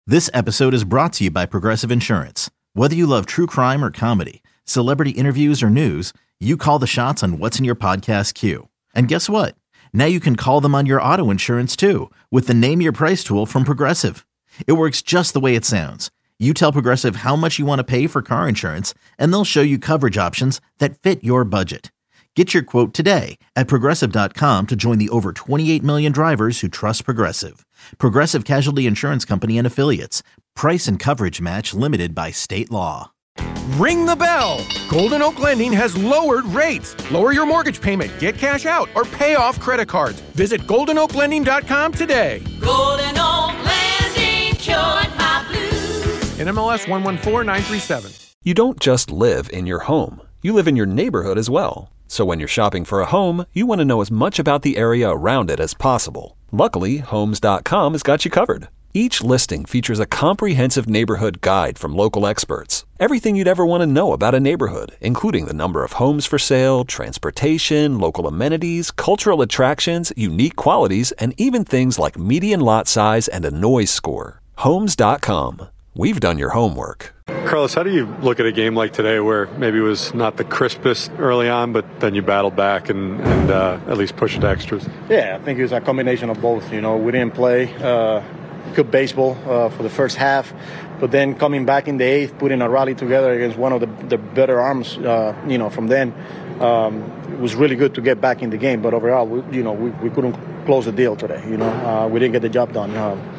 This episode is brought to you by Progressive Insurance. Whether you love true crime or comedy, celebrity interviews or news, you call the shots on what's in your podcast queue. And guess what? Now you can call them on your auto insurance too with the Name Your Price tool from Progressive. It works just the way it sounds. You tell Progressive how much you want to pay for car insurance, and they'll show you coverage options that fit your budget. Get your quote today at Progressive.com to join the over 28 million drivers who trust Progressive. Progressive Casualty Insurance Company and Affiliates. Price and coverage match limited by state law. Ring the bell! Golden Oak Lending has lowered rates. Lower your mortgage payment, get cash out, or pay off credit cards. Visit GoldenOakLending.com today. Golden Oak Lending cured my blues. NMLS 114937. You don't just live in your home. You live in your neighborhood as well. So when you're shopping for a home, you want to know as much about the area around it as possible. Luckily, Homes.com has got you covered. Each listing features a comprehensive neighborhood guide from local experts. Everything you'd ever want to know about a neighborhood, including the number of homes for sale, transportation, local amenities, cultural attractions, unique qualities, and even things like median lot size and a noise score. Homes.com. We've done your homework. Carlos, how do you look at a game like today where maybe it was not the crispest early on, but then you battled back and at least pushed it to extras? Yeah, I think it was a combination of both. You know, we didn't play good baseball for the first half, but then coming back in the eighth, putting a rally together against one of the better arms, from then, it was really good to get back in the game. But overall, we couldn't close the deal today. We didn't get the job done.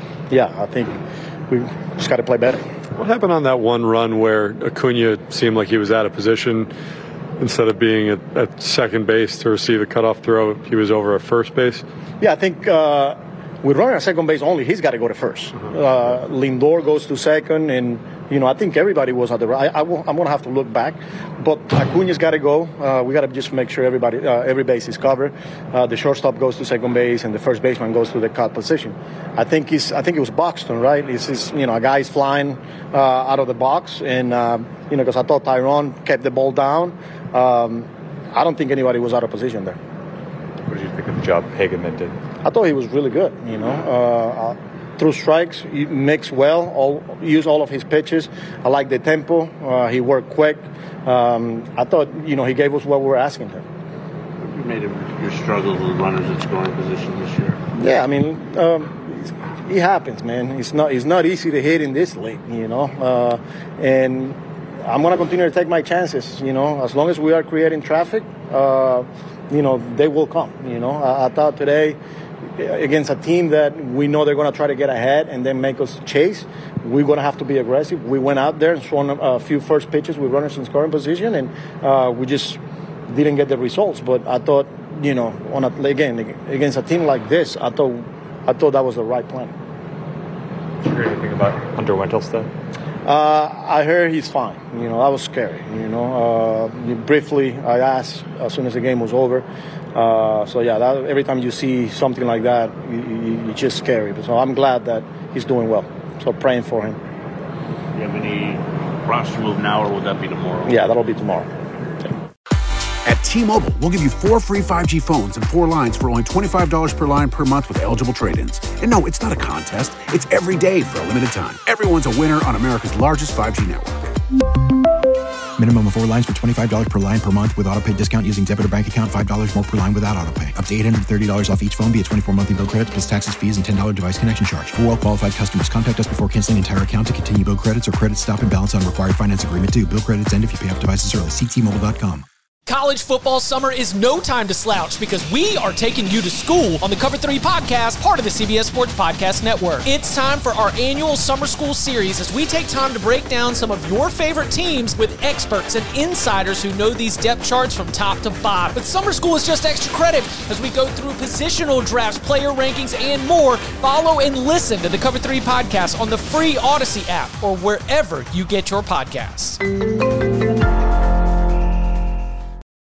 I think we just got to play better. What happened on that one run where Acuna seemed like he was out of position? Instead of being at second base to receive a cutoff throw, he was over at first base? Yeah, I think with running at second base only, he's got to go to first. Lindor goes to second, and I think everybody was at the right. I'm going to have to look back, but Acuna's got to go. We got to just make sure every base is covered. The shortstop goes to second base, and the first baseman goes to the cut position. I think it was Buxton, right? It's a guy's flying out of the box, and because I thought Tyrone kept the ball down. I don't think anybody was out of position there. What did you think of the job Hageman did? I thought he was really good. Through strikes, he mixed well, used all of his pitches. I like the tempo. He worked quick. I thought, he gave us what we were asking him. You made your struggles with runners at scoring position this year. Yeah, it happens, man. It's not easy to hit in this league, and I'm going to continue to take my chances, as long as we are creating traffic, they will come, I thought today against a team that we know they're going to try to get ahead and then make us chase, we're going to have to be aggressive. We went out there and thrown a few first pitches with runners in scoring position, and we just didn't get the results. But I thought, against a team like this, I thought that was the right plan. Did you hear anything about Hunter Wentelstedt? I heard he's fine. That was scary. Briefly, I asked as soon as the game was over. Every time you see something like that, it's just scary. So I'm glad that he's doing well. So praying for him. Do you have any roster move now, or will that be tomorrow? Yeah, that'll be tomorrow. At T-Mobile, we'll give you 4 free 5G phones and 4 lines for only $25 per line per month with eligible trade-ins. And no, it's not a contest. It's every day for a limited time. Everyone's a winner on America's largest 5G network. Minimum of 4 lines for $25 per line per month with autopay discount using debit or bank account. $5 more per line without autopay. Up to $830 off each phone via 24 monthly bill credits plus taxes, fees, and $10 device connection charge. For well-qualified customers, contact us before canceling entire account to continue bill credits or credit stop and balance on required finance agreement due. Bill credits end if you pay off devices early. See T-Mobile.com. College football summer is no time to slouch because we are taking you to school on the Cover 3 podcast, part of the CBS Sports Podcast Network. It's time for our annual summer school series as we take time to break down some of your favorite teams with experts and insiders who know these depth charts from top to bottom. But summer school is just extra credit as we go through positional drafts, player rankings, and more. Follow and listen to the Cover 3 podcast on the free Odyssey app or wherever you get your podcasts.